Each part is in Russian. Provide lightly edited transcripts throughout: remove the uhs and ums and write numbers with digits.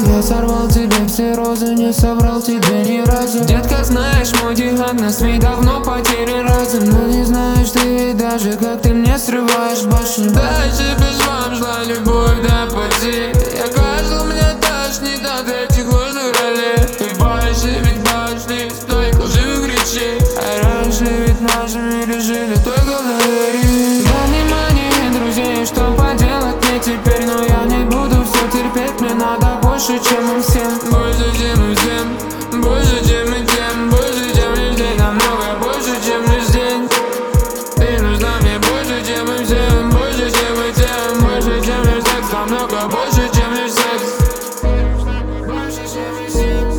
Я сорвал тебе все розы, не собрал тебе ни разу. Детка, знаешь, мой диагноз, ведь давно потерян разум. Но не знаешь ты ведь даже, как ты мне срываешь башню. Дальше без вам шла любовь до пути. Я каждый, мне тошнит от этих ложных ролей. И больше ведь башни, столько лживых речей. А раньше ведь в нашем мире жили только доверие. За внимание друзей, что поделать мне теперь. Но я не буду все терпеть, мне надо больше, чем им всем. Больше, чем им всем, больше, чем и тем. Больше, чем лишь день, намного больше, чем лишь день. Ты нужна мне больше, чем и всем. Больше, чем и тем. Больше, чем лишь секс, намного больше, чем лишь секс. Больше, чем и всем.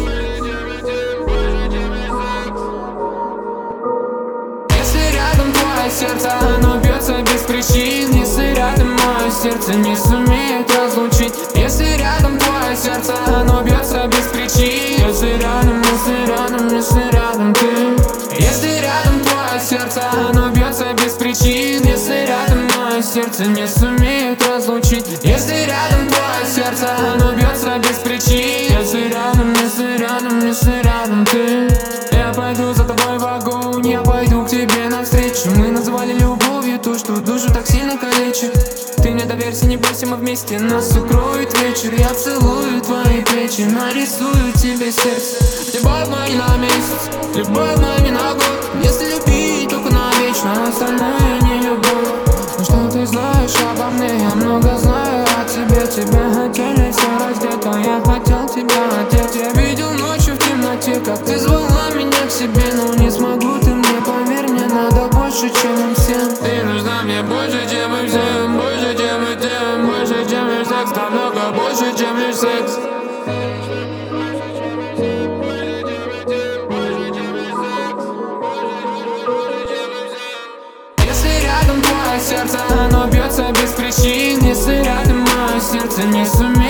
Если рядом твое сердце, оно бьется без причин. Если рядом мое сердце не сумеет разлучить. Если рядом твое сердце, оно бьется без причин. Если рядом ты. Если рядом твое сердце, оно бьется без причин. Если рядом мое сердце не сумеет разлучить. Если рядом твое сердце, оно бьется без причин. Если рядом ты. Я пойду за тобой в огонь, я пойду к тебе навстречу. Мы называли любовью то, что душу так сильно калечит. Ты мне доверься, не бойся, мы вместе, нас укроет вечер. Я целую твои плечи, нарисую тебе сердце. Любовь моя на месяц, любовь моя не на год. Если любить, только навечно, остальное не любовь. Ну что ты знаешь обо мне, я много знаю о тебе. Тебя хотели все раздеть, а я хотел тебя одеть. Я видел ночью в темноте, как ты звала меня к себе. Но не смогу, ты мне поверь, мне надо больше, чем им всем. Ты нужна мне больше, чем им всем. Больше, чем и тем. Больше, чем лишь секс, намного больше, чем лишь секс. Если рядом твое сердце, оно бьется без причин. Если рядом мое сердце не сумеет